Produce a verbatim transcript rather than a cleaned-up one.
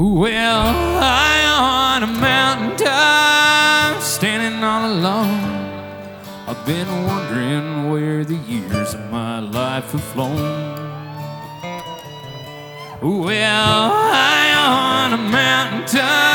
Well, high on a mountain top, standing all alone, I've been wondering where the years of my life have flown. Well, high on a mountain top,